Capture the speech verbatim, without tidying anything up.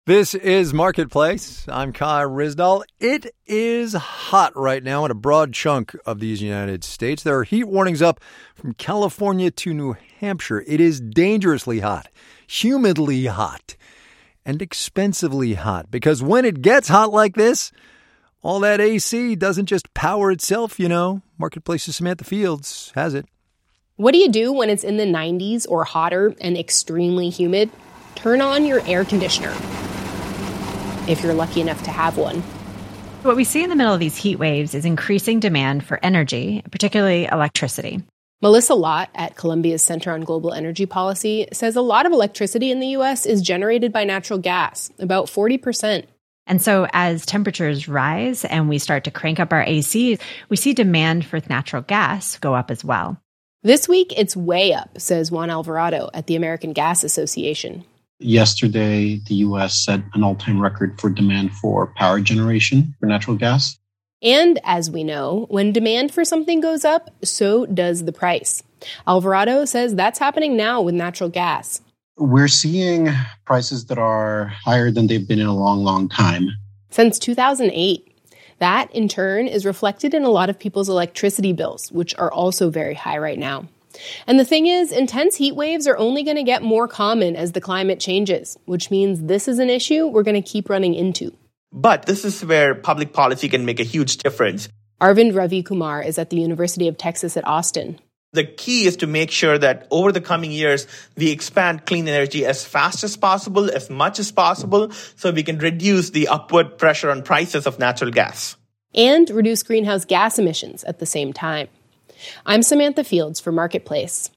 This is Marketplace. I'm Kai Ryssdal. It is hot right now in a broad chunk of these United States. There are heat warnings up from California to New Hampshire. It is dangerously hot, humidly hot, and expensively hot. Because when it gets hot like this, all that A C doesn't just power itself, you know. Marketplace's Samantha Fields has it. What do you do when it's in the nineties or hotter and extremely humid? Turn on your air conditioner, if you're lucky enough to have one. What we see in the middle of these heat waves is increasing demand for energy, particularly electricity. Melissa Lott at Columbia's Center on Global Energy Policy says a lot of electricity in the U S is generated by natural gas, about forty percent. And so as temperatures rise and we start to crank up our A C, we see demand for natural gas go up as well. This week, it's way up, says Juan Alvarado at the American Gas Association. Yesterday, the U S set an all-time record for demand for power generation for natural gas. And as we know, when demand for something goes up, so does the price. Alvarado says that's happening now with natural gas. We're seeing prices that are higher than they've been in a long, long time. Since two thousand eight. That, in turn, is reflected in a lot of people's electricity bills, which are also very high right now. And the thing is, intense heat waves are only going to get more common as the climate changes, which means this is an issue we're going to keep running into. But this is where public policy can make a huge difference. Arvind Ravi Kumar is at the University of Texas at Austin. The key is to make sure that over the coming years, we expand clean energy as fast as possible, as much as possible, so we can reduce the upward pressure on prices of natural gas. And reduce greenhouse gas emissions at the same time. I'm Samantha Fields for Marketplace.